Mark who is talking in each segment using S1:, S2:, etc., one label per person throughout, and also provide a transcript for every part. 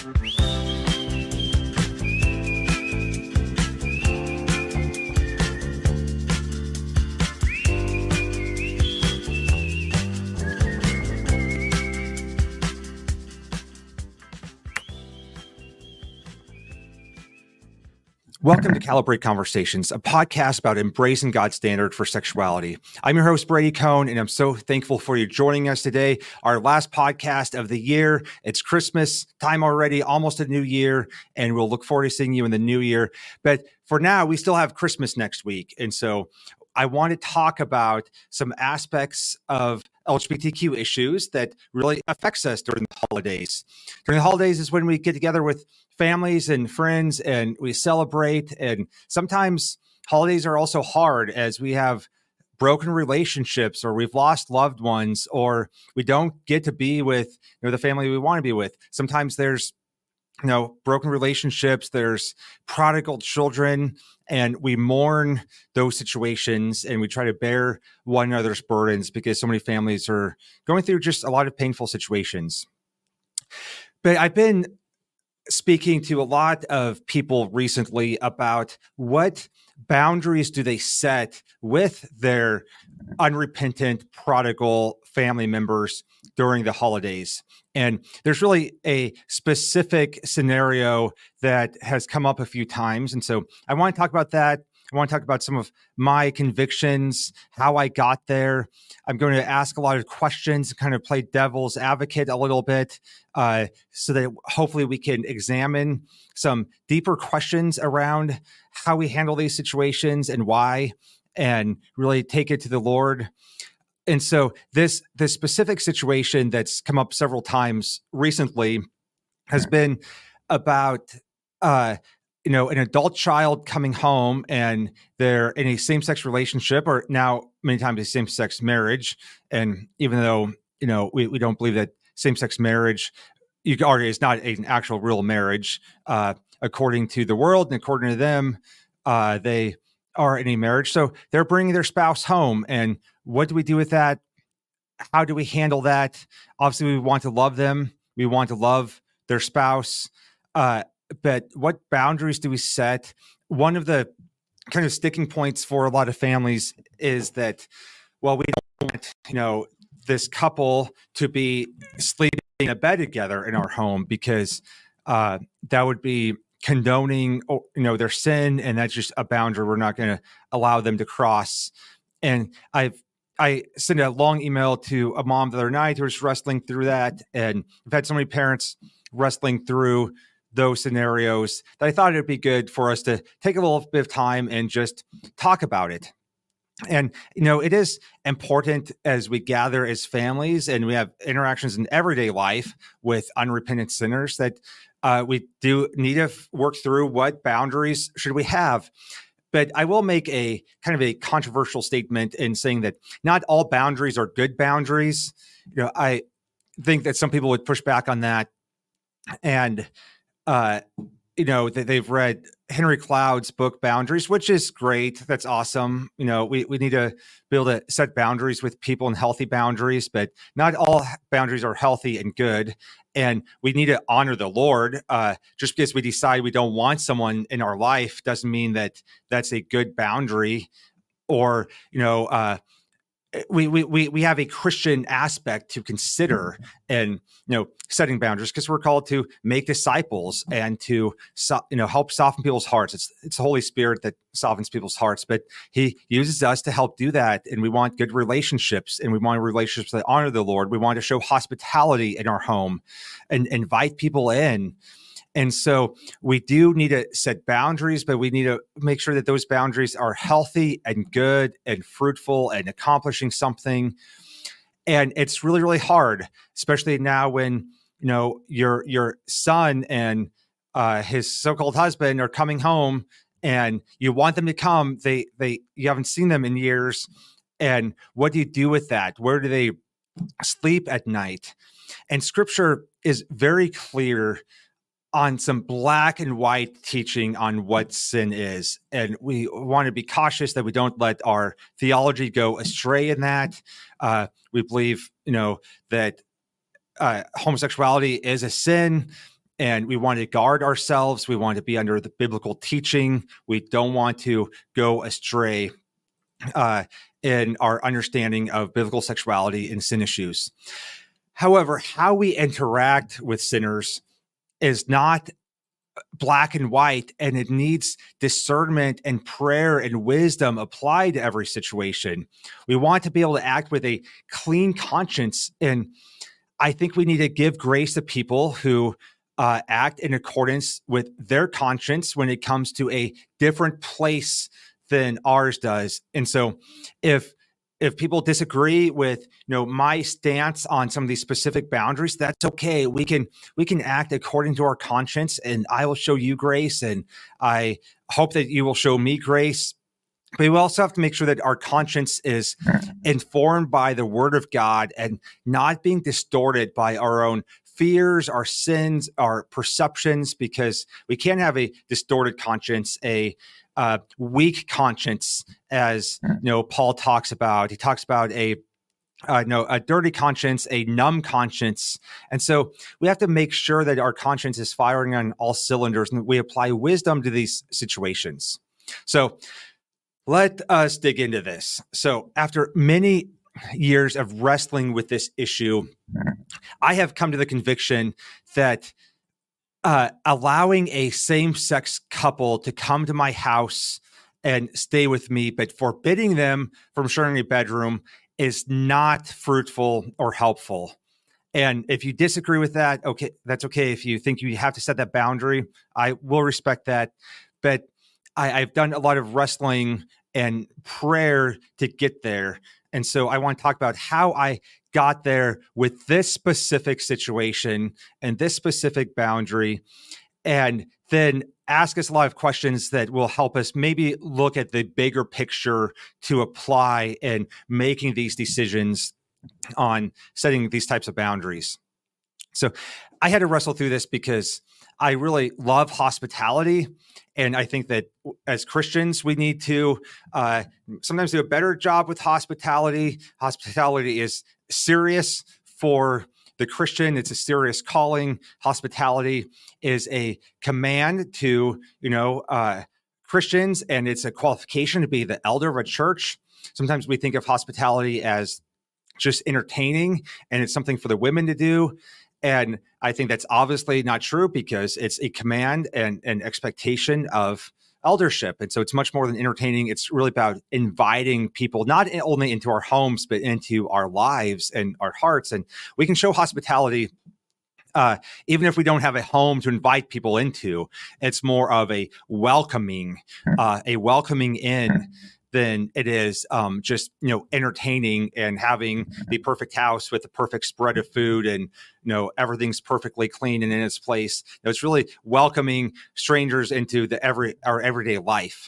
S1: Welcome to Calibrate Conversations, a podcast about embracing God's standard for sexuality. I'm your host, Brady Cohn, and I'm so thankful for you joining us today. Our last podcast of the year. It's Christmas time already, almost a new year, and we'll look forward to seeing you in the new year. But for now, we still have Christmas next week. And so I want to talk about some aspects of LGBTQ issues that really affects us during the holidays. During the holidays is when we get together with families and friends and we celebrate. And sometimes holidays are also hard as we have broken relationships or we've lost loved ones or we don't get to be with the family we want to be with. Sometimes there's broken relationships, there's prodigal children, and we mourn those situations and we try to bear one another's burdens because so many families are going through just a lot of painful situations. But I've been speaking to a lot of people recently about what boundaries do they set with their unrepentant prodigal family members during the holidays. And there's really a specific scenario that has come up a few times. And so I want to talk about that. I want to talk about some of my convictions, how I got there. I'm going to ask a lot of questions, kind of play devil's advocate a little bit, so that hopefully we can examine some deeper questions around how we handle these situations and why, and really take it to the Lord. And so this specific situation that's come up several times recently has been about an adult child coming home and they're in a same-sex relationship, or now many times a same-sex marriage. And even though we don't believe that same-sex marriage, you could argue, is not an actual real marriage, according to the world and according to them, they are in a marriage. So they're bringing their spouse home, and what do we do with that? How do we handle that? Obviously, we want to love them. We want to love their spouse. But what boundaries do we set? One of the kind of sticking points for a lot of families is that, well, we don't want, this couple to be sleeping in a bed together in our home because that would be condoning, their sin, and that's just a boundary we're not going to allow them to cross. And I sent a long email to a mom the other night who was wrestling through that, and I've had so many parents wrestling through those scenarios that I thought it'd be good for us to take a little bit of time and just talk about it. And, it is important as we gather as families and we have interactions in everyday life with unrepentant sinners that we do need to work through what boundaries should we have. But I will make a kind of a controversial statement in saying that not all boundaries are good boundaries. I think that some people would push back on that. And they've read Henry Cloud's book Boundaries, which is great. That's awesome. We need to be able to set boundaries with people and healthy boundaries, but not all boundaries are healthy and good. And we need to honor the Lord. Just because we decide we don't want someone in our life doesn't mean that that's a good boundary, or we have a Christian aspect to consider and, setting boundaries, because we're called to make disciples and to, help soften people's hearts. It's the Holy Spirit that softens people's hearts, but he uses us to help do that. And we want good relationships, and we want relationships that honor the Lord. We want to show hospitality in our home and invite people in. And so we do need to set boundaries, but we need to make sure that those boundaries are healthy and good and fruitful and accomplishing something. And it's really, really hard, especially now when, your son and his so-called husband are coming home and you want them to come. You haven't seen them in years. And what do you do with that? Where do they sleep at night? And Scripture is very clear on some black and white teaching on what sin is. And we want to be cautious that we don't let our theology go astray in that. We believe, that homosexuality is a sin, and we want to guard ourselves. We want to be under the biblical teaching. We don't want to go astray in our understanding of biblical sexuality and sin issues. However, how we interact with sinners is not black and white, and it needs discernment and prayer and wisdom applied to every situation. We want to be able to act with a clean conscience, and I think we need to give grace to people who act in accordance with their conscience when it comes to a different place than ours does. And so if people disagree with my stance on some of these specific boundaries, that's okay. We can act according to our conscience, and I will show you grace, and I hope that you will show me grace. But we also have to make sure that our conscience is informed by the word of God and not being distorted by our own fears, our sins, our perceptions, because we can't have a distorted conscience, a weak conscience, as Paul talks about. He talks about a dirty conscience, a numb conscience. And so we have to make sure that our conscience is firing on all cylinders and we apply wisdom to these situations. So let us dig into this. So after many years of wrestling with this issue, I have come to the conviction that allowing a same-sex couple to come to my house and stay with me, but forbidding them from sharing a bedroom, is not fruitful or helpful. And if you disagree with that, okay, that's okay. If you think you have to set that boundary, I will respect that. But I've done a lot of wrestling and prayer to get there. And so I want to talk about how I got there with this specific situation and this specific boundary, and then ask us a lot of questions that will help us maybe look at the bigger picture to apply in making these decisions on setting these types of boundaries. So I had to wrestle through this because I really love hospitality. And I think that as Christians, we need to sometimes do a better job with hospitality. Hospitality is serious for the Christian. It's a serious calling. Hospitality is a command to, Christians, and it's a qualification to be the elder of a church. Sometimes we think of hospitality as just entertaining, and it's something for the women to do. And I think that's obviously not true, because it's a command and an expectation of eldership. And so it's much more than entertaining. It's really about inviting people, not only into our homes, but into our lives and our hearts. And we can show hospitality even if we don't have a home to invite people into. It's more of a welcoming in than it is just entertaining and having the perfect house with the perfect spread of food and everything's perfectly clean and in its place. It's really welcoming strangers into our everyday life.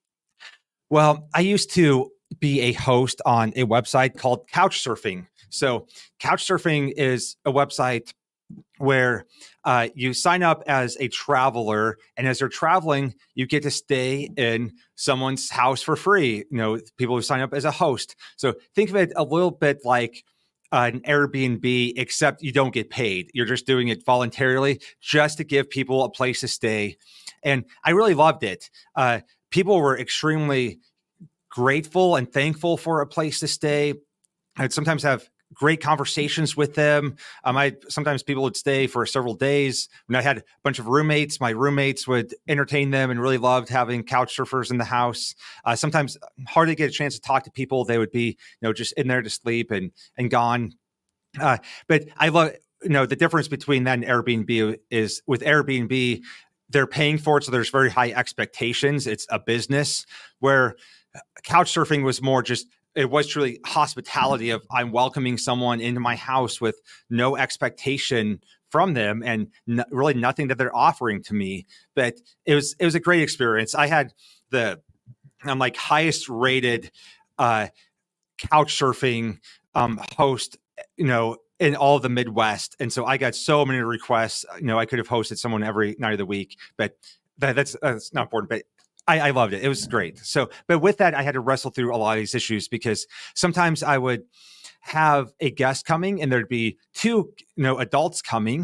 S1: Well, I used to be a host on a website called Couchsurfing. So Couchsurfing is a website where you sign up as a traveler, and as you're traveling, you get to stay in someone's house for free. People who sign up as a host. So think of it a little bit like an Airbnb, except you don't get paid. You're just doing it voluntarily just to give people a place to stay. And I really loved it. People were extremely grateful and thankful for a place to stay. I'd sometimes have great conversations with them. Sometimes people would stay for several days. When I had a bunch of roommates, my roommates would entertain them and really loved having couch surfers in the house. Sometimes hardly get a chance to talk to people. They would be, just in there to sleep and gone. But I love, the difference between that and Airbnb is with Airbnb, they're paying for it. So there's very high expectations. It's a business, where couch surfing was more just, it was truly hospitality of I'm welcoming someone into my house with no expectation from them and really nothing that they're offering to me. But it was a great experience. I had I'm like highest rated couch surfing host, in all of the Midwest. And so I got so many requests. I could have hosted someone every night of the week, but that's not important. But I loved it. It was great. So, but with that, I had to wrestle through a lot of these issues, because sometimes I would have a guest coming and there'd be two, adults coming,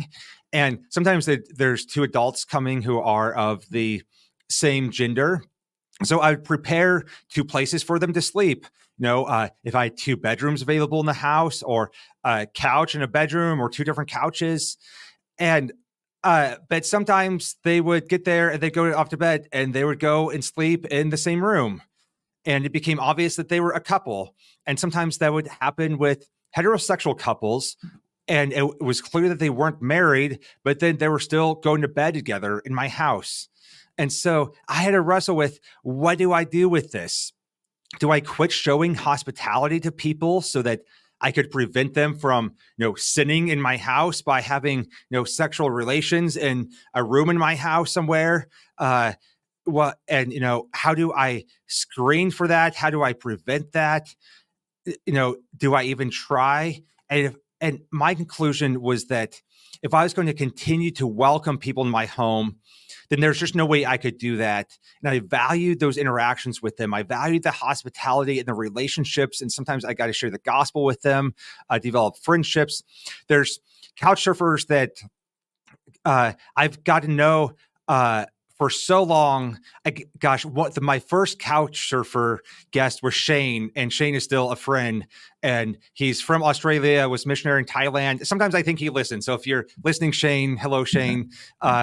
S1: And sometimes there's two adults coming who are of the same gender. So I would prepare two places for them to sleep. If I had two bedrooms available in the house, or a couch in a bedroom, or two different couches. And but sometimes they would get there and they'd go off to bed and they would go and sleep in the same room. And it became obvious that they were a couple. And sometimes that would happen with heterosexual couples. And it was clear that they weren't married, but then they were still going to bed together in my house. And so I had to wrestle with, what do I do with this? Do I quit showing hospitality to people so that I could prevent them from, sinning in my house by having, sexual relations in a room in my house somewhere? How do I screen for that? How do I prevent that? Do I even try? And my conclusion was that if I was going to continue to welcome people in my home, then there's just no way I could do that. And I valued those interactions with them. I valued the hospitality and the relationships. And sometimes I got to share the gospel with them, develop friendships. There's couch surfers that I've got to know for so long. My first couch surfer guest was Shane, and Shane is still a friend, and he's from Australia, was missionary in Thailand. Sometimes I think he listens. So if you're listening, Shane, hello, Shane.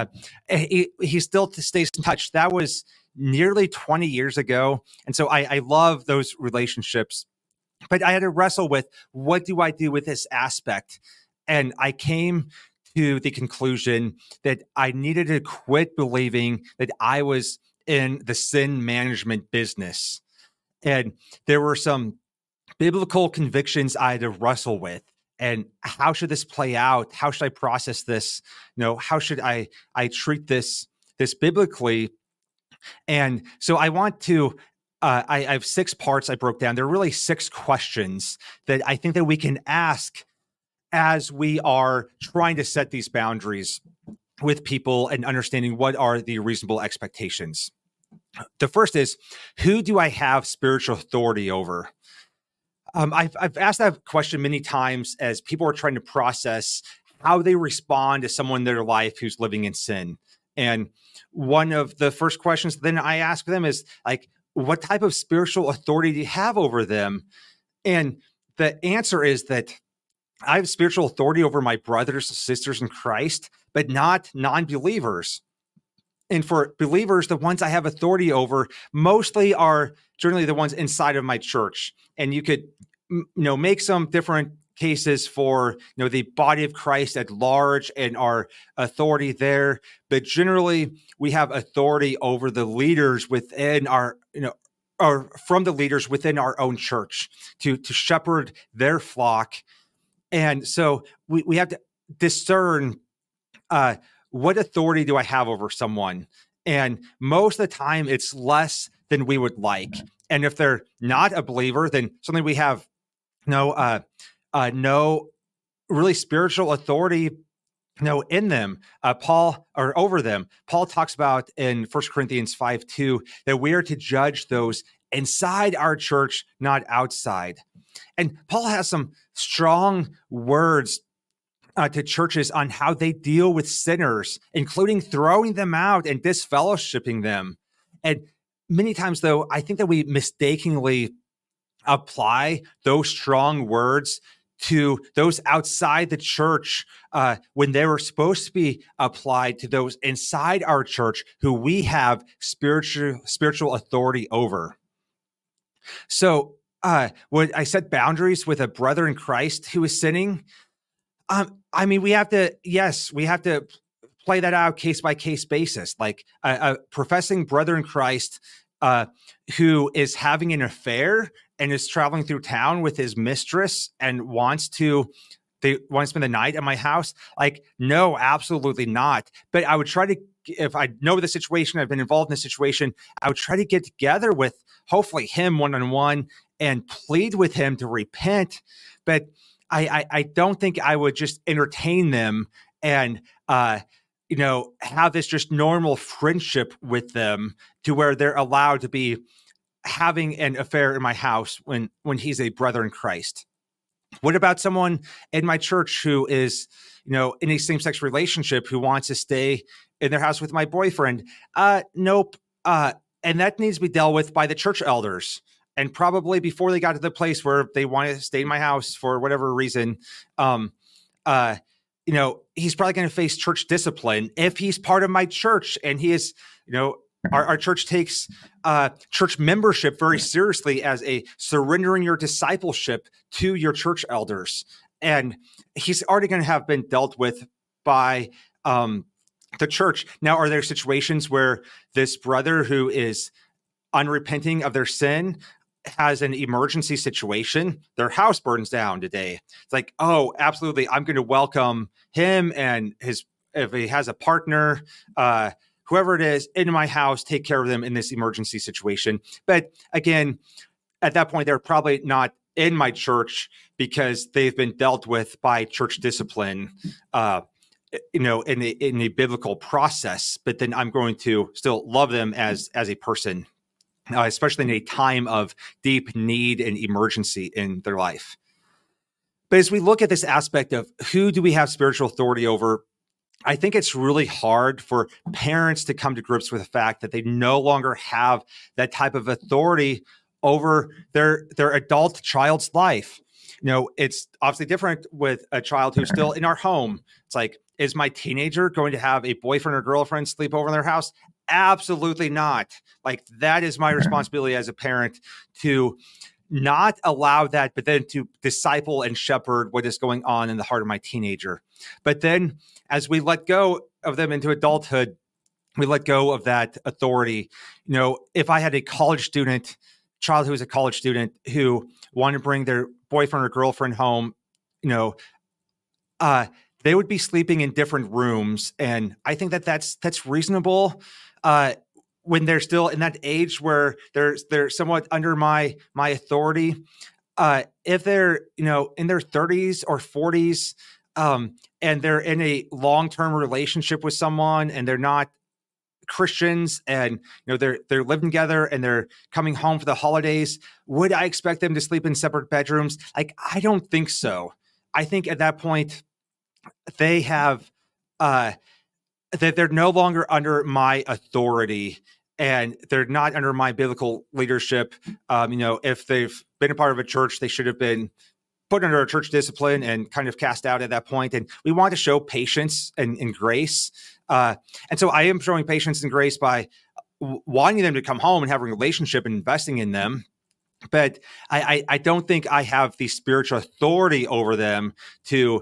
S1: He still stays in touch. That was nearly 20 years ago. And so I love those relationships, but I had to wrestle with, what do I do with this aspect? And I came to the conclusion that I needed to quit believing that I was in the sin management business. And there were some biblical convictions I had to wrestle with. And how should this play out? How should I process this? How should I treat this biblically? And so I want to, I have 6 parts I broke down. There are really 6 questions that I think that we can ask as we are trying to set these boundaries with people and understanding what are the reasonable expectations. The first is, who do I have spiritual authority over? I've asked that question many times as people are trying to process how they respond to someone in their life who's living in sin. And one of the first questions then I ask them is, what type of spiritual authority do you have over them? And the answer is that I have spiritual authority over my brothers and sisters in Christ, but not non-believers. And for believers, the ones I have authority over mostly are generally the ones inside of my church. And you could, make some different cases for, the body of Christ at large and our authority there. But generally, we have authority over the leaders within our, or from the leaders within our own church to shepherd their flock. And so we have to discern what authority do I have over someone? And most of the time, it's less than we would like. And if they're not a believer, then suddenly we have no really spiritual authority in them, over them. Paul talks about in 1 Corinthians 5:2 that we are to judge those inside our church, not outside. And Paul has some strong words to churches on how they deal with sinners, including throwing them out and disfellowshipping them. And many times, though, I think that we mistakenly apply those strong words to those outside the church when they were supposed to be applied to those inside our church who we have spiritual authority over. So would I set boundaries with a brother in Christ who is sinning? We have to play that out case by case basis. Like a professing brother in Christ who is having an affair and is traveling through town with his mistress and wants to spend the night at my house. No, absolutely not. But I would try to, if I know the situation, I've been involved in the situation, I would try to get together with hopefully him one-on-one and plead with him to repent. But I don't think I would just entertain them and, have this just normal friendship with them to where they're allowed to be having an affair in my house when he's a brother in Christ. What about someone in my church who is, in a same-sex relationship who wants to stay in their house with my boyfriend? Nope. And that needs to be dealt with by the church elders. And probably before they got to the place where they want to stay in my house for whatever reason, he's probably going to face church discipline if he's part of my church. And he is, our church takes church membership very seriously as a surrendering your discipleship to your church elders. And he's already going to have been dealt with by the church. Now, are there situations where this brother who is unrepenting of their sin has an emergency situation? Their house burns down today. It's like, oh, absolutely, I'm going to welcome him and if he has a partner, whoever it is, into my house, take care of them in this emergency situation. But again, at that point, they're probably not in my church because they've been dealt with by church discipline, in a biblical process. But then I'm going to still love them as a person, especially in a time of deep need and emergency in their life. But as we look at this aspect of who do we have spiritual authority over, I think it's really hard for parents to come to grips with the fact that they no longer have that type of authority over their adult child's life. It's obviously different with a child who's still in our home. It's like, is my teenager going to have a boyfriend or girlfriend sleep over in their house? Absolutely not. Like, that is my responsibility as a parent to not allow that, but then to disciple and shepherd what is going on in the heart of my teenager. But then as we let go of them into adulthood, we let go of that authority. If I had a child who was a college student who wanted to bring their boyfriend or girlfriend home, they would be sleeping in different rooms. And I think that that's reasonable when they're still in that age where they're somewhat under my authority. If they're, in their 30s or 40s, and they're in a long-term relationship with someone and they're not Christians and, they're living together and they're coming home for the holidays, would I expect them to sleep in separate bedrooms? Like, I don't think so. I think at that point they have, that they're no longer under my authority and they're not under my biblical leadership. If they've been a part of a church, they should have been put under a church discipline and kind of cast out at that point. And we want to show patience and grace. And so I am showing patience and grace by wanting them to come home and have a relationship and investing in them. But I don't think I have the spiritual authority over them to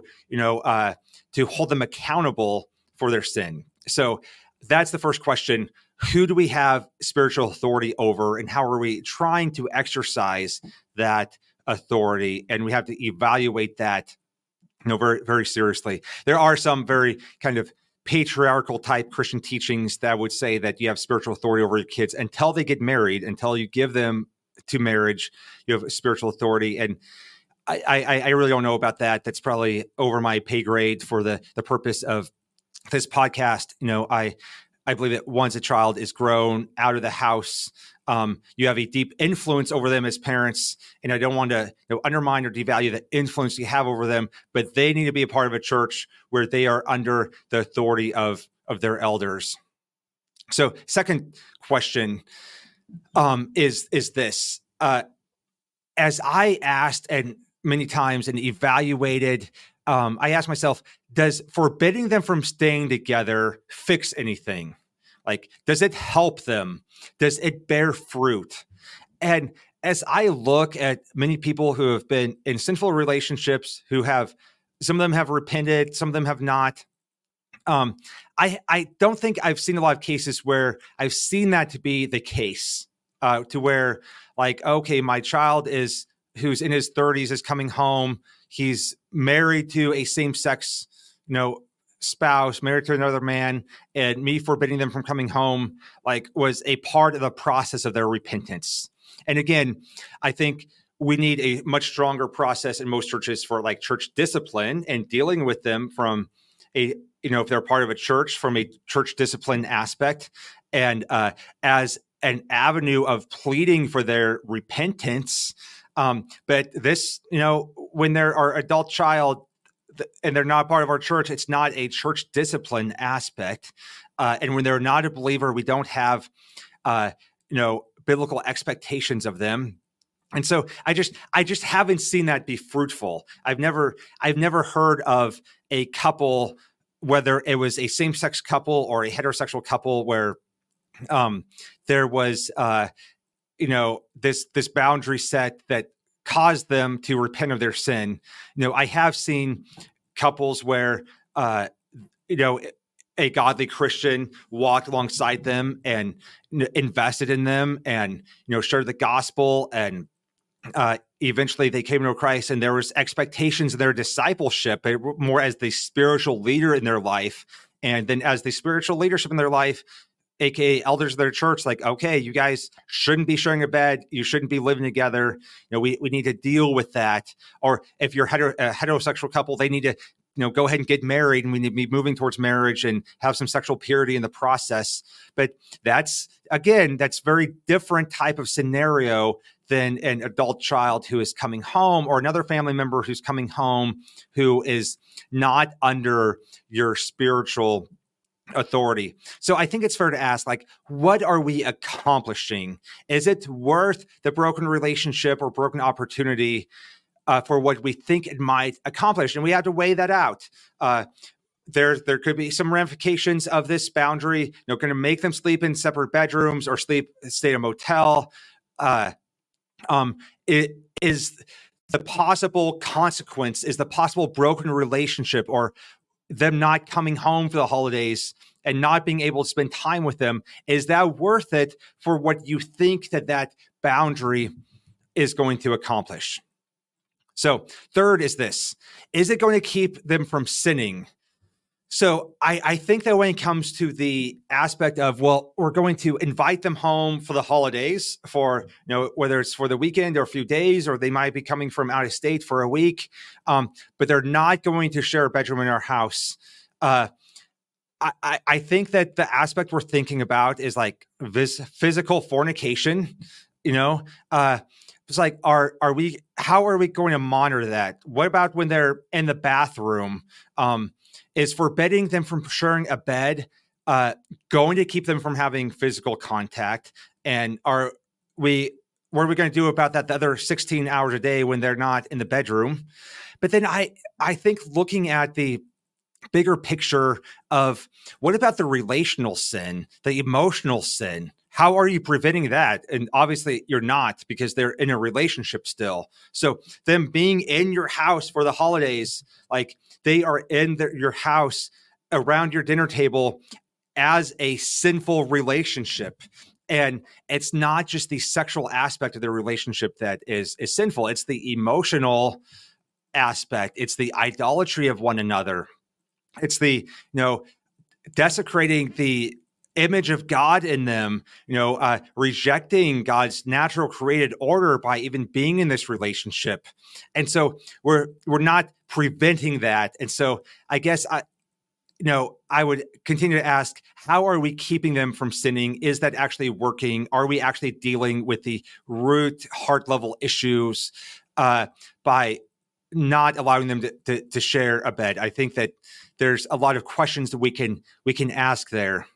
S1: hold them accountable for their sin. So that's the first question. Who do we have spiritual authority over, and how are we trying to exercise that authority? And we have to evaluate that, very, very seriously. There are some very kind of patriarchal type Christian teachings that would say that you have spiritual authority over your kids until they get married, until you give them to marriage, you have spiritual authority. And I really don't know about that. That's probably over my pay grade for the purpose of this podcast. I believe that once a child is grown out of the house, you have a deep influence over them as parents. And I don't want to undermine or devalue the influence you have over them, but they need to be a part of a church where they are under the authority of their elders. So second question is this. As I asked and many times and evaluated, I asked myself, does forbidding them from staying together fix anything? Like, does it help them? Does it bear fruit? And as I look at many people who have been in sinful relationships, some of them have repented, some of them have not. I don't think I've seen a lot of cases where I've seen that to be the case, to where, like, okay, my child who's in his 30s is coming home. He's married to a same-sex, spouse, married to another man, and me forbidding them from coming home, like, was a part of the process of their repentance. And again, I think we need a much stronger process in most churches for, like, church discipline and dealing with them from if they're part of a church, from a church discipline aspect, and as an avenue of pleading for their repentance. But this, when they're our adult child and they're not part of our church, it's not a church discipline aspect. And when they're not a believer, we don't have, biblical expectations of them. And so I just haven't seen that be fruitful. I've never heard of a couple, whether it was a same-sex couple or a heterosexual couple, where there was this boundary set that caused them to repent of their sin. I have seen couples where a godly Christian walked alongside them and invested in them and shared the gospel, and eventually they came to Christ, and there was expectations of their discipleship, more as the spiritual leader in their life. And then as the spiritual leadership in their life, aka elders of their church, like, okay, you guys shouldn't be sharing a bed. You shouldn't be living together. We need to deal with that. Or if you're a heterosexual couple, they need to go ahead and get married, and we need to be moving towards marriage and have some sexual purity in the process. But that's very different type of scenario than an adult child who is coming home, or another family member who's coming home who is not under your spiritual authority. So I think it's fair to ask, like, what are we accomplishing? Is it worth the broken relationship or broken opportunity for what we think it might accomplish? And we have to weigh that out. There could be some ramifications of this boundary, going to make them sleep in separate bedrooms or stay in a motel. It is the possible consequence, is the possible broken relationship, or them not coming home for the holidays and not being able to spend time with them. Is that worth it for what you think that boundary is going to accomplish? So third is this: is it going to keep them from sinning? So I think that when it comes to the aspect of, well, we're going to invite them home for the holidays, for, whether it's for the weekend or a few days, or they might be coming from out of state for a week, but they're not going to share a bedroom in our house. I think that the aspect we're thinking about is like this physical fornication. It's like, how are we going to monitor that? What about when they're in the bathroom? Is forbidding them from sharing a bed going to keep them from having physical contact? And what are we going to do about that the other 16 hours a day when they're not in the bedroom? But then I think looking at the bigger picture of, what about the relational sin, the emotional sin? How are you preventing that? And obviously you're not, because they're in a relationship still. So them being in your house for the holidays, like they are in your house around your dinner table as a sinful relationship. And it's not just the sexual aspect of the relationship that is sinful. It's the emotional aspect. It's the idolatry of one another. It's the, desecrating the image of God in them, rejecting God's natural created order by even being in this relationship. And so we're not preventing that. And so I guess I would continue to ask, how are we keeping them from sinning? Is that actually working? Are we actually dealing with the root heart level issues by not allowing them to share a bed? I think that there's a lot of questions that we can ask there.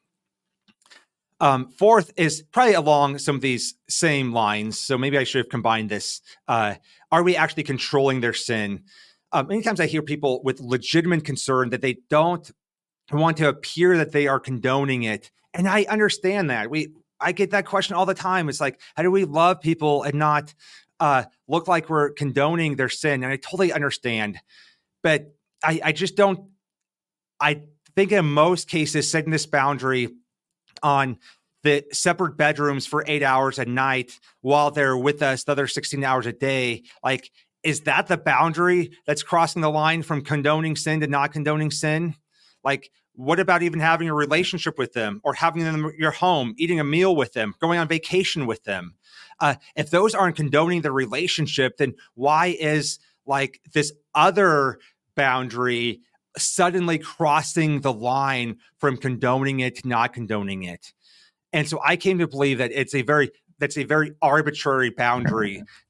S1: Fourth is probably along some of these same lines. So maybe I should have combined this. Are we actually controlling their sin? Many times I hear people with legitimate concern that they don't want to appear that they are condoning it. And I understand that. I get that question all the time. It's like, how do we love people and not look like we're condoning their sin? And I totally understand. But I just don't. I think in most cases, setting this boundary on the separate bedrooms for 8 hours a night while they're with us the other 16 hours a day, like, is that the boundary that's crossing the line from condoning sin to not condoning sin? Like, what about even having a relationship with them, or having them in your home, eating a meal with them, going on vacation with them? If those aren't condoning the relationship, then why is like this other boundary suddenly crossing the line from condoning it to not condoning it? And so I came to believe that that's a very arbitrary boundary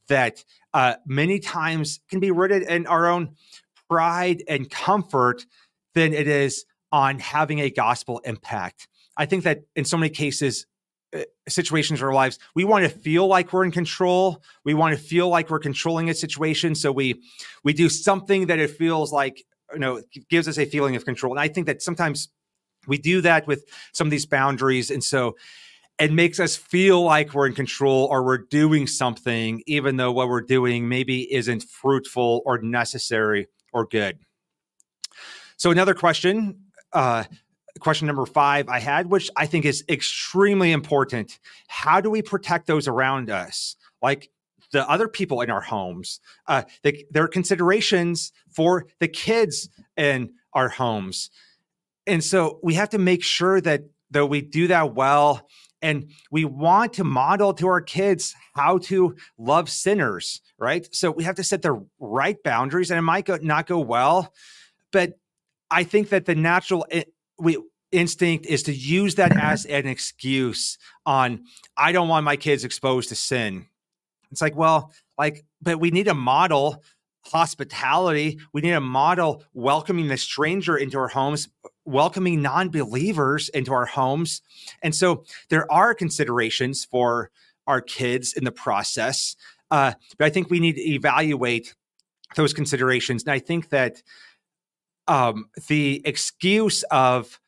S1: that many times can be rooted in our own pride and comfort than it is on having a gospel impact. I think that in so many cases, situations in our lives, we want to feel like we're in control. We want to feel like we're controlling a situation. So we do something that it feels like, gives us a feeling of control. And I think that sometimes we do that with some of these boundaries. And so it makes us feel like we're in control or we're doing something, even though what we're doing maybe isn't fruitful or necessary or good. So another question, question number 5 I had, which I think is extremely important. How do we protect those around us? Like the other people in our homes. There are considerations for the kids in our homes. And so we have to make sure that we do that well. And we want to model to our kids how to love sinners, right? So we have to set the right boundaries, and it might not go well, but I think that the natural instinct is to use that as an excuse on, I don't want my kids exposed to sin. It's like, well, but we need to model hospitality. We need to model welcoming the stranger into our homes, welcoming non-believers into our homes. And so there are considerations for our kids in the process. But I think we need to evaluate those considerations. And I think that the excuse of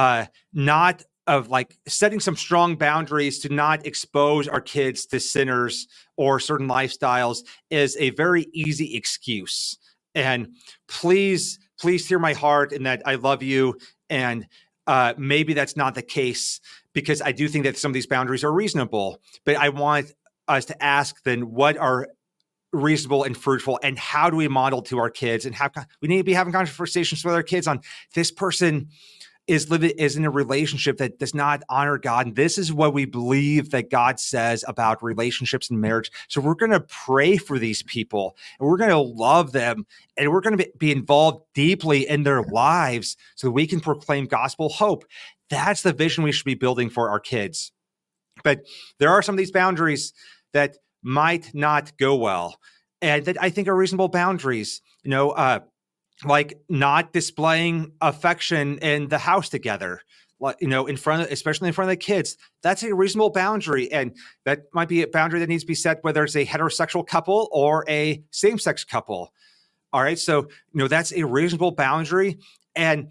S1: setting some strong boundaries to not expose our kids to sinners or certain lifestyles is a very easy excuse. And please hear my heart in that I love you. And maybe that's not the case, because I do think that some of these boundaries are reasonable. But I want us to ask then, what are reasonable and fruitful, and how do we model to our kids? And we need to be having conversations with our kids on, this person is in a relationship that does not honor God. And this is what we believe that God says about relationships and marriage. So we're going to pray for these people, and we're going to love them, and we're going to be involved deeply in their lives so that we can proclaim gospel hope. That's the vision we should be building for our kids. But there are some of these boundaries that might not go well, and that I think are reasonable boundaries, like not displaying affection in the house together, especially in front of the kids. That's a reasonable boundary. And that might be a boundary that needs to be set, whether it's a heterosexual couple or a same-sex couple. All right. So, that's a reasonable boundary. And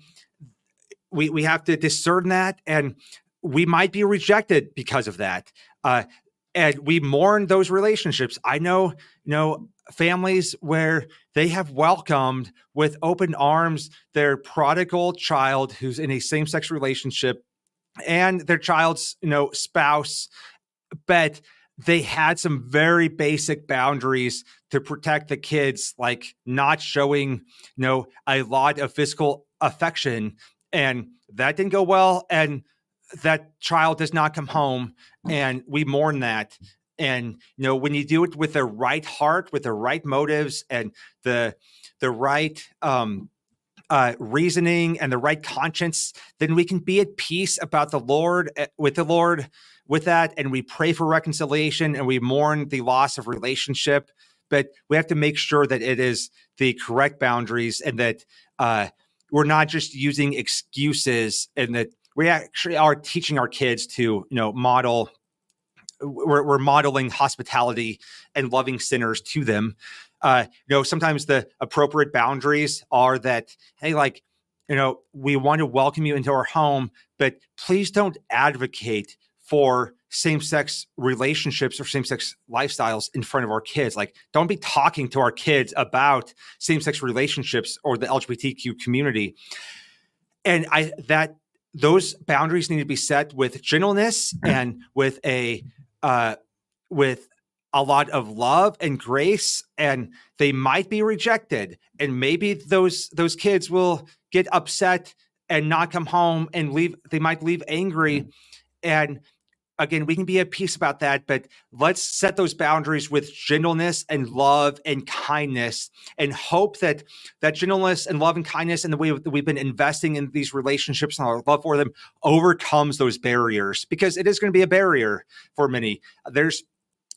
S1: we have to discern that. And we might be rejected because of that. And we mourn those relationships. I know, families where they have welcomed with open arms their prodigal child who's in a same-sex relationship and their child's, spouse, but they had some very basic boundaries to protect the kids, like not showing, a lot of physical affection, and that didn't go well. And that child does not come home, and we mourn that. And, when you do it with the right heart, with the right motives, and the right reasoning and the right conscience, then we can be at peace about the Lord with that. And we pray for reconciliation, and we mourn the loss of relationship. But we have to make sure that it is the correct boundaries, and that we're not just using excuses, and that we actually are teaching our kids to, model. We're modeling hospitality and loving sinners to them. Sometimes the appropriate boundaries are that, hey, we want to welcome you into our home, but please don't advocate for same-sex relationships or same-sex lifestyles in front of our kids. Like, don't be talking to our kids about same-sex relationships or the LGBTQ community. And those boundaries need to be set with gentleness and with a lot of love and grace, and they might be rejected, and maybe those kids will get upset and not come home and leave. They might leave angry, and again, we can be at peace about that, but let's set those boundaries with gentleness and love and kindness, and hope that gentleness and love and kindness and the way that we've been investing in these relationships and our love for them overcomes those barriers, because it is going to be a barrier for many. There's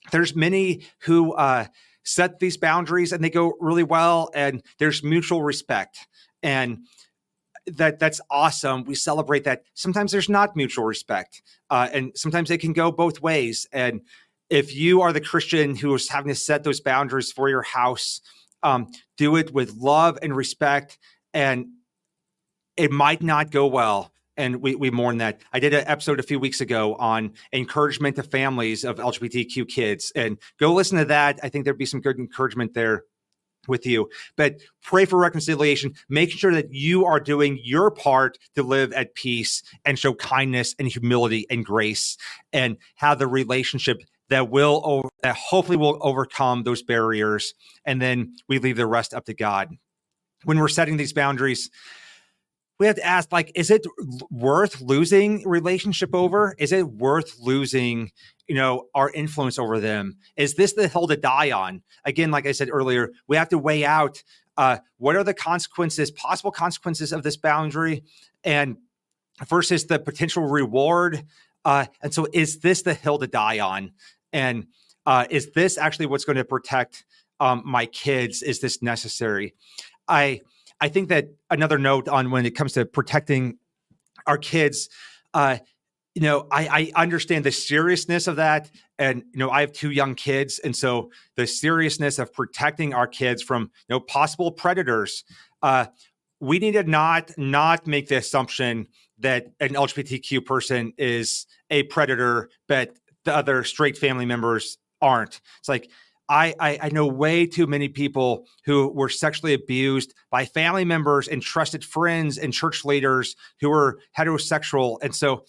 S1: there's many who set these boundaries and they go really well, and there's mutual respect. And that's awesome. We celebrate that. Sometimes there's not mutual respect, and sometimes it can go both ways. And if you are the Christian who is having to set those boundaries for your house, do it with love and respect. And it might not go well, and we mourn that. I did an episode a few weeks ago on encouragement to families of LGBTQ kids, and go listen to that. I think there'd be some good encouragement there with you. But pray for reconciliation. Make sure that you are doing your part to live at peace and show kindness and humility and grace, and have the relationship that hopefully will overcome those barriers. And then we leave the rest up to God. When we're setting these boundaries, we have to ask, like, is it worth losing relationship over? Is it worth losing, our influence over them? Is this the hill to die on? Again, like I said earlier, we have to weigh out what are the possible consequences of this boundary, and versus the potential reward. And so is this the hill to die on? And is this actually what's going to protect my kids? Is this necessary? I think that another note on when it comes to protecting our kids, I understand the seriousness of that. And, I have 2 young kids. And so the seriousness of protecting our kids from, possible predators, we need to not make the assumption that an LGBTQ person is a predator, but the other straight family members aren't. It's like, I know way too many people who were sexually abused by family members and trusted friends and church leaders who were heterosexual. And so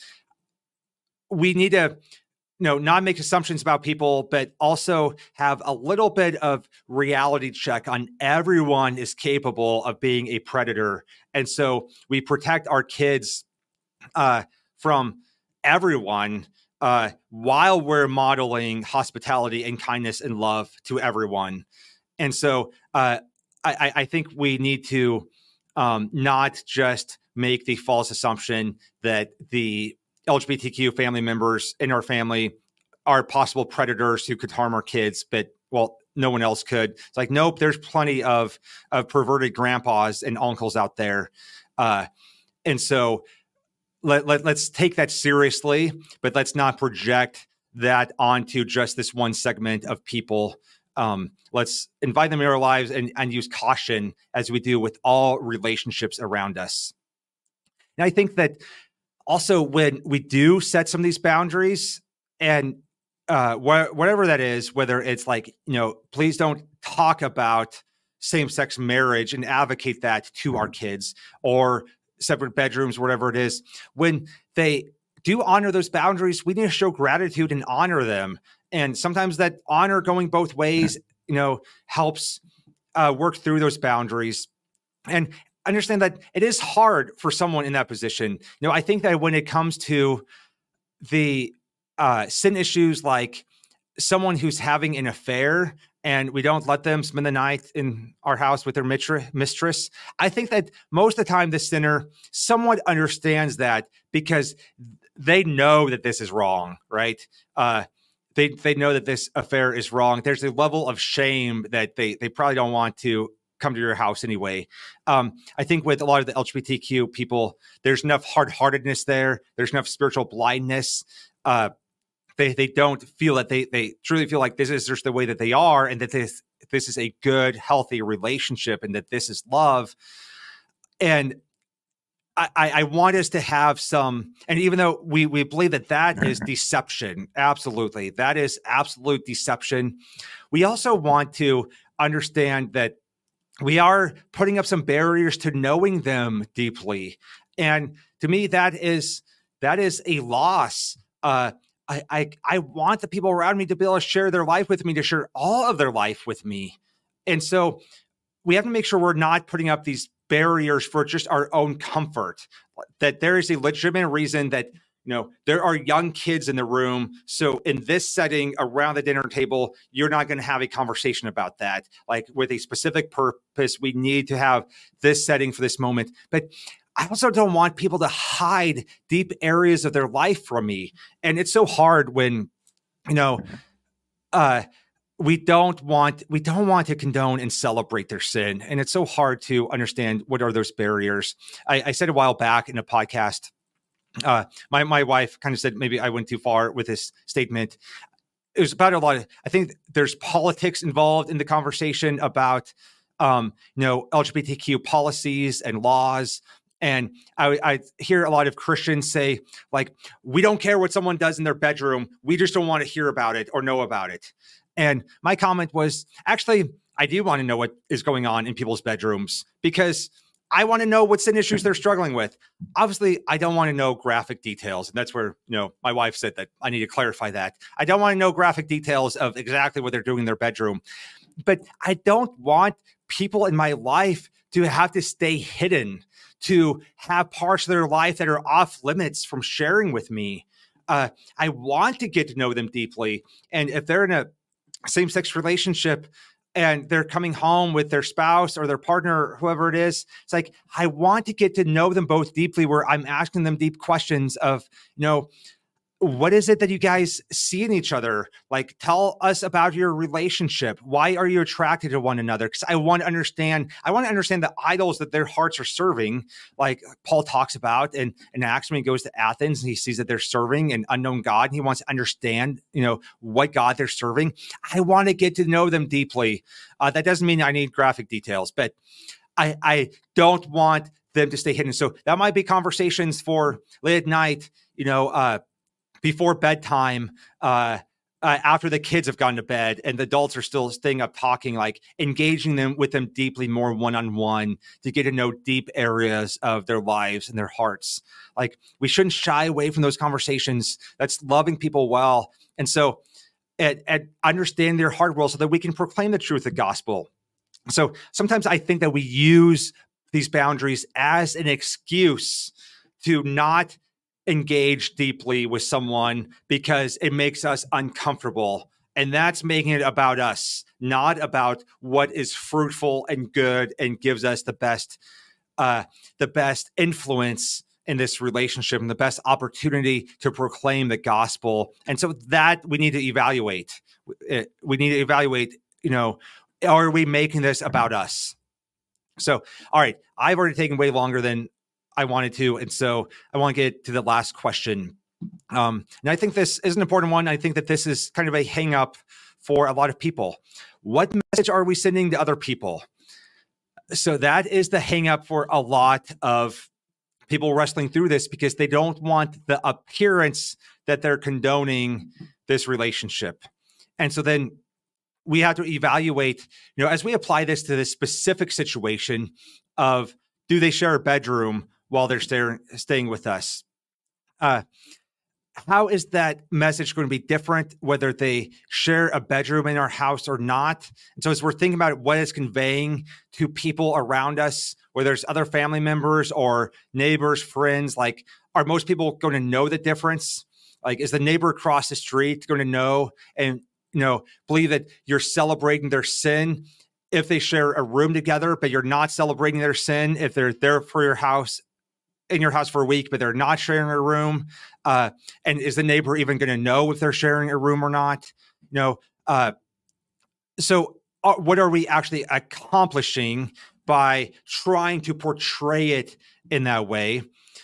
S1: we need to, not make assumptions about people, but also have a little bit of reality check on everyone is capable of being a predator. And so we protect our kids from everyone, while we're modeling hospitality and kindness and love to everyone. And so I think we need to not just make the false assumption that the LGBTQ family members in our family are possible predators who could harm our kids, but, well, no one else could. It's like, nope, there's plenty of perverted grandpas and uncles out there. And so let's take that seriously, but let's not project that onto just this one segment of people. Let's invite them in our lives and use caution as we do with all relationships around us. And I think that also when we do set some of these boundaries, and whatever that is, whether it's like, please don't talk about same-sex marriage and advocate that to our kids, or separate bedrooms, whatever it is, when they do honor those boundaries, we need to show gratitude and honor them. And sometimes that honor going both ways, helps work through those boundaries. And understand that it is hard for someone in that position. I think that when it comes to the sin issues, like someone who's having an affair and we don't let them spend the night in our house with their mistress, I think that most of the time the sinner somewhat understands that, because they know that this is wrong, right? They know that this affair is wrong. There's a level of shame that they probably don't want to come to your house anyway. I think with a lot of the LGBTQ people, there's enough hard-heartedness there. There's enough spiritual blindness. They don't feel that they truly feel like this is just the way that they are, and that this is a good, healthy relationship, and that this is love. And I want us to have some, and even though we believe that is deception, absolutely, that is absolute deception, we also want to understand that we are putting up some barriers to knowing them deeply. And to me, that is a loss. I want the people around me to be able to share their life with me, to share all of their life with me. And so we have to make sure we're not putting up these barriers for just our own comfort, that there is a legitimate reason that, there are young kids in the room. So in this setting around the dinner table, you're not going to have a conversation about that. Like with a specific purpose, we need to have this setting for this moment. But I also don't want people to hide deep areas of their life from me. And it's so hard when, we don't want to condone and celebrate their sin. And it's so hard to understand what are those barriers. I said a while back in a podcast, my wife kind of said maybe I went too far with this statement. It was about a lot of, I think there's politics involved in the conversation about, LGBTQ policies and laws. And I hear a lot of Christians say, like, we don't care what someone does in their bedroom. We just don't want to hear about it or know about it. And my comment was, actually, I do want to know what is going on in people's bedrooms, because I want to know what sin issues they're struggling with. Obviously, I don't want to know graphic details. And that's where, my wife said that I need to clarify that. I don't want to know graphic details of exactly what they're doing in their bedroom. But I don't want people in my life to have to stay hidden, to have parts of their life that are off limits from sharing with me. I want to get to know them deeply. And if they're in a same-sex relationship and they're coming home with their spouse or their partner, whoever it is, it's like, I want to get to know them both deeply, where I'm asking them deep questions of, what is it that you guys see in each other? Like, tell us about your relationship. Why are you attracted to one another? Because I want to understand the idols that their hearts are serving, like Paul talks about in Acts when he goes to Athens and he sees that they're serving an unknown God. And he wants to understand, what God they're serving. I want to get to know them deeply. That doesn't mean I need graphic details, but I don't want them to stay hidden. So that might be conversations for late at night, before bedtime, after the kids have gone to bed and the adults are still staying up talking, like engaging with them deeply, more one-on-one, to get to know deep areas of their lives and their hearts. Like, we shouldn't shy away from those conversations. That's loving people well. And so at understand their heart well so that we can proclaim the truth of the gospel. So sometimes I think that we use these boundaries as an excuse to not engage deeply with someone because it makes us uncomfortable. And that's making it about us, not about what is fruitful and good and gives us the best influence in this relationship and the best opportunity to proclaim the gospel. And so that we need to evaluate. We need to evaluate, are we making this about us? So, all right, I've already taken way longer than I wanted to. And so I want to get to the last question. And I think this is an important one. I think that this is kind of a hang up for a lot of people. What message are we sending to other people? So that is the hang up for a lot of people wrestling through this, because they don't want the appearance that they're condoning this relationship. And so then we have to evaluate, as we apply this to this specific situation of, do they share a bedroom while they're staying with us? How is that message going to be different whether they share a bedroom in our house or not? And so as we're thinking about what it's conveying to people around us, whether it's other family members or neighbors, friends, like, are most people going to know the difference? Like, is the neighbor across the street going to know and, believe that you're celebrating their sin if they share a room together, but you're not celebrating their sin if they're there for in your house for a week, but they're not sharing a room? And is the neighbor even going to know if they're sharing a room or not? So what are we actually accomplishing by trying to portray it in that way?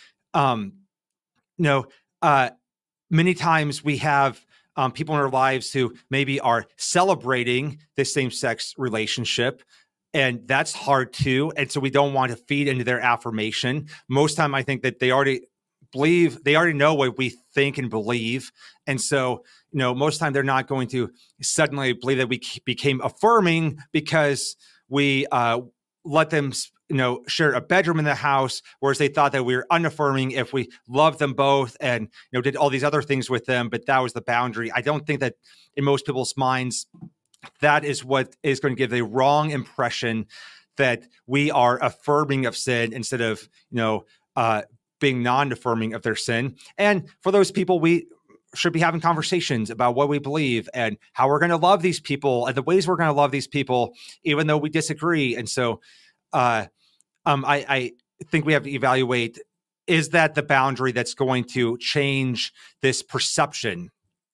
S1: Many times we have people in our lives who maybe are celebrating the same-sex relationship, and that's hard too. And so we don't want to feed into their affirmation. Most time, I think that they already know what we think and believe. And so, most time they're not going to suddenly believe that we became affirming because we let them, share a bedroom in the house, whereas they thought that we were unaffirming if we loved them both and, did all these other things with them, but that was the boundary. I don't think that in most people's minds, that is what is going to give the wrong impression that we are affirming of sin instead of, being non-affirming of their sin. And for those people, we should be having conversations about what we believe and how we're going to love these people and the ways we're going to love these people, even though we disagree. And so I think we have to evaluate, is that the boundary that's going to change this perception?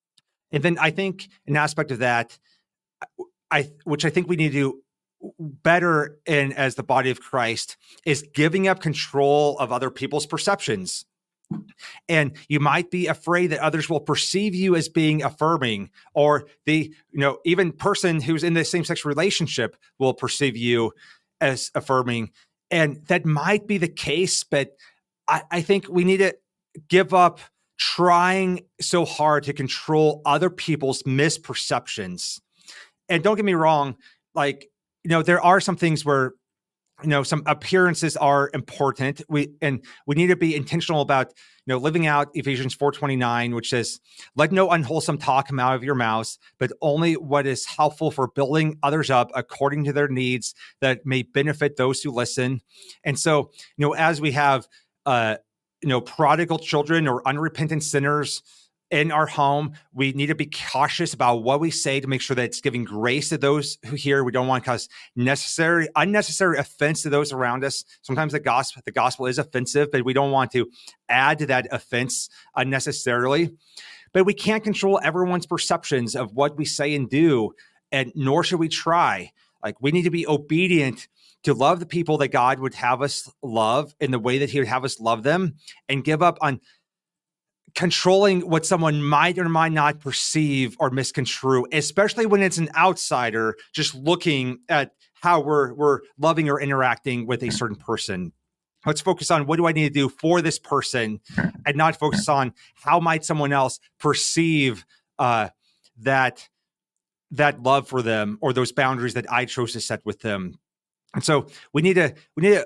S1: And then I think an aspect of that, which I think we need to do better in as the body of Christ, is giving up control of other people's perceptions. And you might be afraid that others will perceive you as being affirming, or the, even person who's in the same-sex relationship will perceive you as affirming. And that might be the case, but I think we need to give up trying so hard to control other people's misperceptions. And don't get me wrong, there are some things where, some appearances are important. We need to be intentional about, living out Ephesians 4:29, which says, "Let no unwholesome talk come out of your mouths, but only what is helpful for building others up according to their needs, that may benefit those who listen." And so, as we have, prodigal children or unrepentant sinners in our home, we need to be cautious about what we say to make sure that it's giving grace to those who hear. We don't want to cause unnecessary offense to those around us. Sometimes the gospel is offensive, but we don't want to add to that offense unnecessarily. But we can't control everyone's perceptions of what we say and do, and nor should we try. We need to be obedient to love the people that God would have us love in the way that he would have us love them, and give up on controlling what someone might or might not perceive or misconstrue, especially when it's an outsider just looking at how we're loving or interacting with a certain person. Let's focus on what do I need to do for this person, and not focus on how might someone else perceive that love for them, or those boundaries that I chose to set with them. And so we need to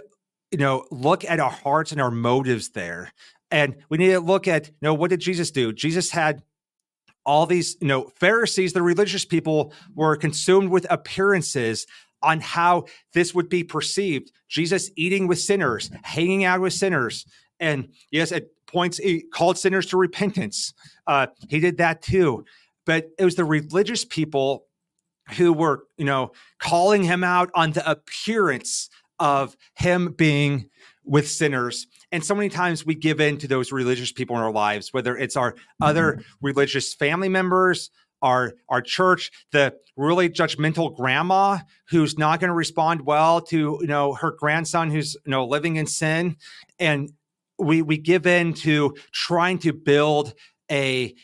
S1: look at our hearts and our motives there. And we need to look at, what did Jesus do? Jesus had all these, Pharisees, the religious people, were consumed with appearances on how this would be perceived. Jesus eating with sinners, hanging out with sinners. And yes, at points, he called sinners to repentance. He did that too. But it was the religious people who were, calling him out on the appearance of him being with sinners. And so many times we give in to those religious people in our lives, whether it's our other religious family members, our church, the really judgmental grandma who's not going to respond well to, her grandson who's, living in sin. And we give in to trying to build a,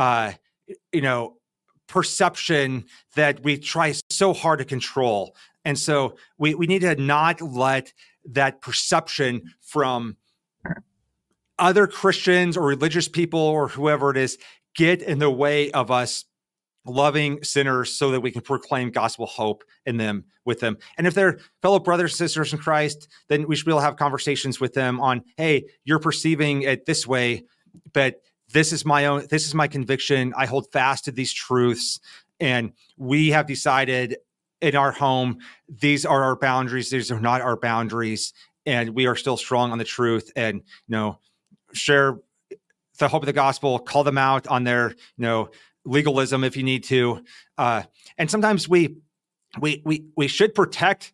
S1: perception that we try so hard to control. And so we need to not let that perception from other Christians or religious people or whoever it is get in the way of us loving sinners, so that we can proclaim gospel hope in them, with them. And if they're fellow brothers and sisters in Christ, then we should be able to have conversations with them on, hey, you're perceiving it this way, but this is my conviction. I hold fast to these truths. And we have decided in our home, these are our boundaries. These are not our boundaries. And we are still strong on the truth, and, share the hope of the gospel, call them out on their, legalism if you need to. And sometimes we should protect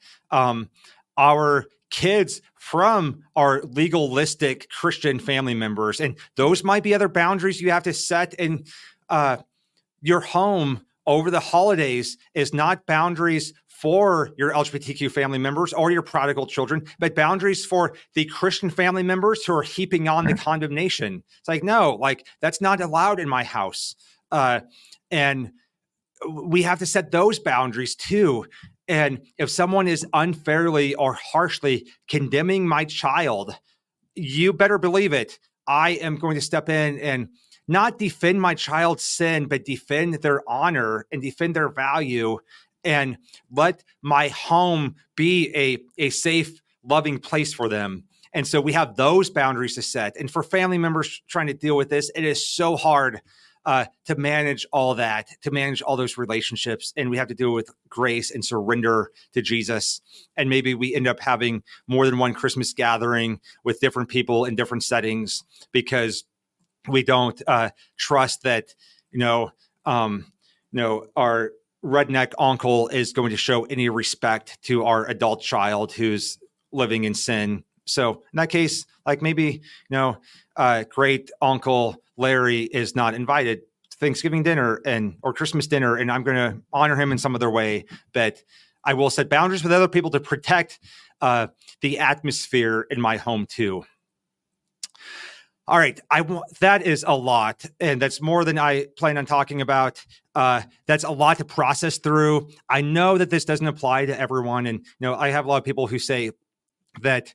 S1: our kids from our legalistic Christian family members. And those might be other boundaries you have to set in your home over the holidays. Is not boundaries for your LGBTQ family members or your prodigal children, but boundaries for the Christian family members who are heaping on the condemnation. It's no, that's not allowed in my house. And we have to set those boundaries too. And if someone is unfairly or harshly condemning my child, you better believe it, I am going to step in and not defend my child's sin, but defend their honor and defend their value, and let my home be a safe, loving place for them. And so we have those boundaries to set. And for family members trying to deal with this, it is so hard to manage all that, to manage all those relationships. And we have to do it with grace and surrender to Jesus. And maybe we end up having more than one Christmas gathering with different people in different settings, because we don't trust that, our redneck uncle is going to show any respect to our adult child who's living in sin. So in that case, maybe, great uncle Larry is not invited to Thanksgiving dinner or Christmas dinner, and I'm going to honor him in some other way. But I will set boundaries with other people to protect the atmosphere in my home too. All right, that is a lot, and that's more than I plan on talking about. That's a lot to process through. I know that this doesn't apply to everyone, and I have a lot of people who say that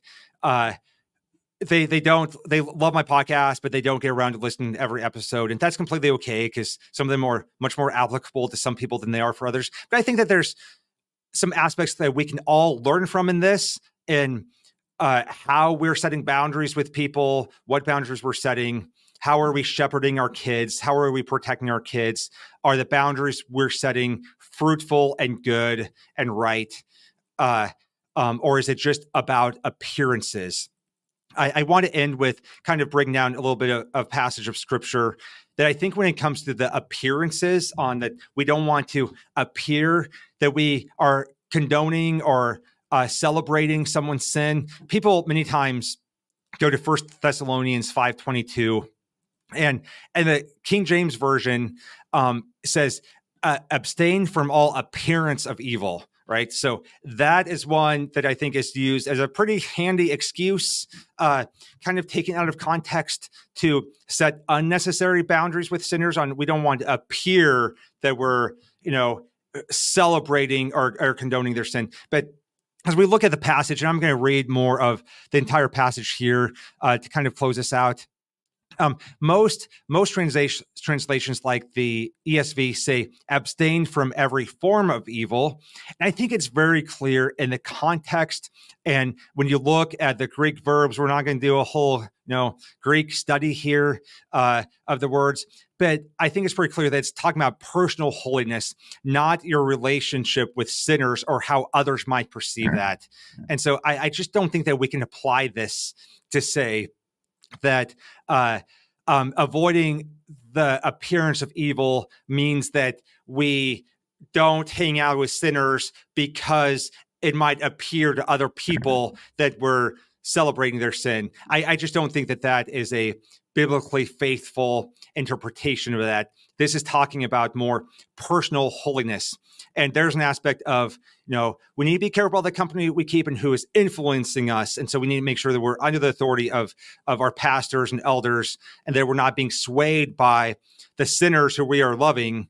S1: they love my podcast, but they don't get around to listening to every episode, and that's completely okay because some of them are much more applicable to some people than they are for others. But I think that there's some aspects that we can all learn from in this, and how we're setting boundaries with people, what boundaries we're setting, how are we shepherding our kids, how are we protecting our kids, are the boundaries we're setting fruitful and good and right, or is it just about appearances? I want to end with kind of breaking down a little bit of passage of scripture that I think when it comes to the appearances on that, we don't want to appear that we are condoning or celebrating someone's sin. People many times go to 1 Thessalonians 5:22, and the King James Version says, abstain from all appearance of evil, right? So that is one that I think is used as a pretty handy excuse, kind of taken out of context to set unnecessary boundaries with sinners on. We don't want to appear that we're, celebrating or condoning their sin. But as we look at the passage, and I'm going to read more of the entire passage here to kind of close this out. Most translations like the ESV say abstain from every form of evil. And I think it's very clear in the context. And when you look at the Greek verbs, we're not going to do a whole, Greek study here of the words. But I think it's pretty clear that it's talking about personal holiness, not your relationship with sinners or how others might perceive that. And so I just don't think that we can apply this to say that avoiding the appearance of evil means that we don't hang out with sinners because it might appear to other people that we're celebrating their sin. I just don't think that that is a biblically faithful interpretation of that. This is talking about more personal holiness. And there's an aspect of, we need to be careful about the company we keep and who is influencing us. And so we need to make sure that we're under the authority of our pastors and elders, and that we're not being swayed by the sinners who we are loving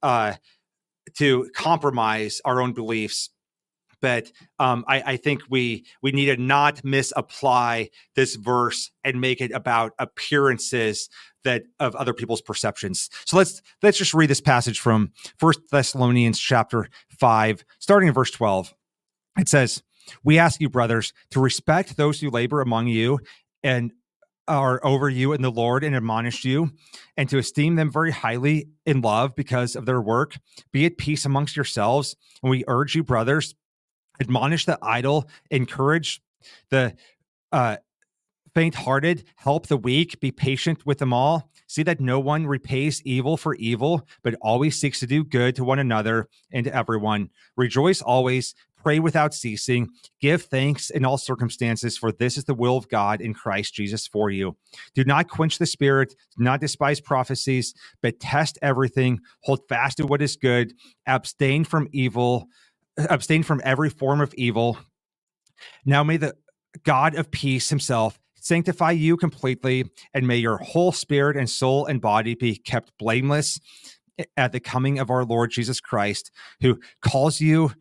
S1: to compromise our own beliefs. But I think we need to not misapply this verse and make it about appearances of other people's perceptions. So let's just read this passage from 1 Thessalonians chapter 5, starting in verse 12. It says, "We ask you, brothers, to respect those who labor among you and are over you in the Lord and admonish you, and to esteem them very highly in love because of their work. Be at peace amongst yourselves. And we urge you, brothers, admonish the idle, encourage the faint-hearted, help the weak, be patient with them all. See that no one repays evil for evil, but always seeks to do good to one another and to everyone. Rejoice always, pray without ceasing, give thanks in all circumstances, for this is the will of God in Christ Jesus for you. Do not quench the spirit, do not despise prophecies, but test everything, hold fast to what is good, abstain from every form of evil. Now may the God of peace himself sanctify you completely, and may your whole spirit and soul and body be kept blameless at the coming of our Lord Jesus Christ, he who calls you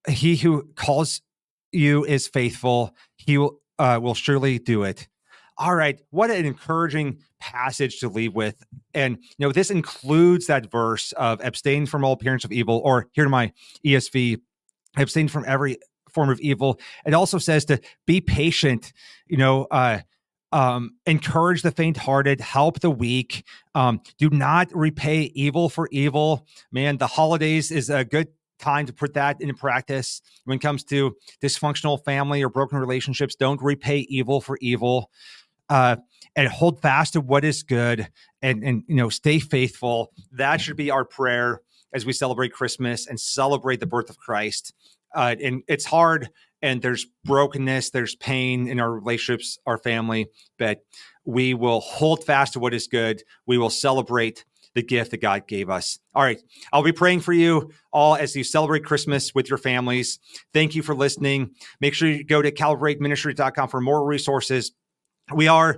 S1: is faithful. He will surely do it." All right, what an encouraging passage to leave with. And, this includes that verse of abstain from all appearance of evil, or here in my ESV, abstain from every form of evil. It also says to be patient, encourage the faint-hearted, help the weak, do not repay evil for evil. Man, the holidays is a good time to put that into practice. When it comes to dysfunctional family or broken relationships, don't repay evil for evil, and hold fast to what is good, and stay faithful. That should be our prayer as we celebrate Christmas and celebrate the birth of Christ. And it's hard, and there's brokenness, there's pain in our relationships, our family, but we will hold fast to what is good. We will celebrate the gift that God gave us. All right. I'll be praying for you all as you celebrate Christmas with your families. Thank you for listening. Make sure you go to calibrateministries.com for more resources. We are,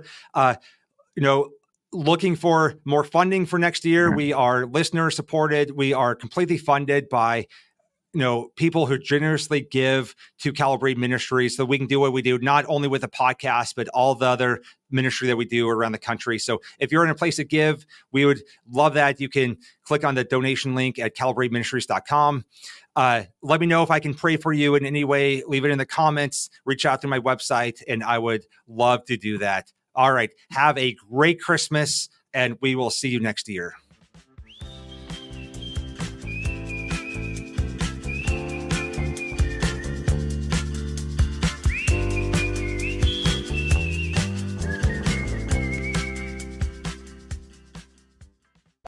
S1: looking for more funding for next year. We are listener supported. We are completely funded by people who generously give to Calibrate Ministries so we can do what we do, not only with the podcast, but all the other ministry that we do around the country. So if you're in a place to give, we would love that. You can click on the donation link at calibrateministries.com. Let me know if I can pray for you in any way. Leave it in the comments, reach out to my website, and I would love to do that. All right. Have a great Christmas, and we will see you next year.